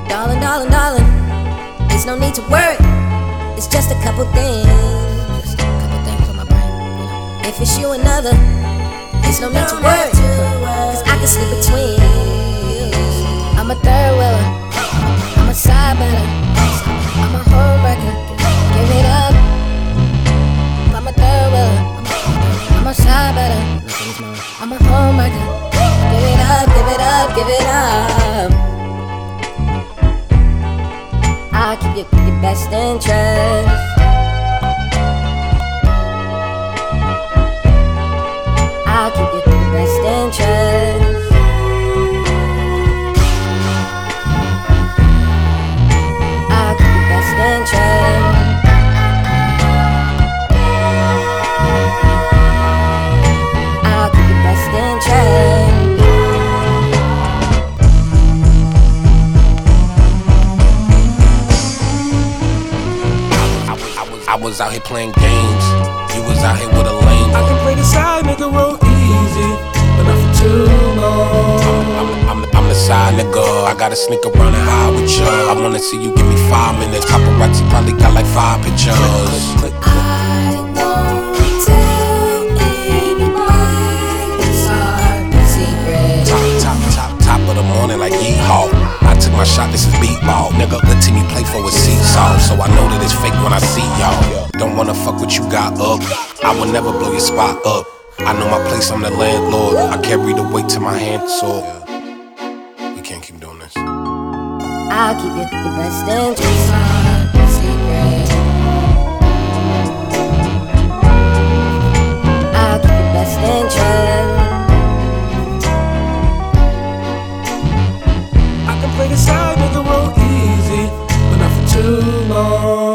Darling, darling, darling, there's no need to worry. It's just a couple things. Just a couple things on my brain. If it's you and another, there's no need to worry. Cause I can sleep between. I'm a third wheeler, I'm a side better, I'm a home wrecker. Give it up. I'm a third wheeler, I'm a side better, I'm a home wrecker. Give it up, give it up, give it up. I'll keep your best interest. I'll keep your best interest. I'll keep your best interest. I'll keep your best interest. I was out here playing games, you was out here with a lame. I can play the side nigga real easy, but not for too long. I'm the side nigga, I gotta sneak around and hide with you. I wanna see you give me 5 minutes. Paparazzi probably got like 5 pictures. I won't tell anyone it's our secret. Top of the morning like yeehaw. I took my shot, this is beat ball. Nigga, the team you play for is seesaw. So I know that it's fake when I see y'all. Don't wanna fuck what you got up. I will never blow your spot up. I know my place, I'm the landlord. I carry the weight to my hand, so we can't keep doing this. I'll keep your best interest secret. I'll keep your best interest. I can play the side nigga real easy, but not for too long.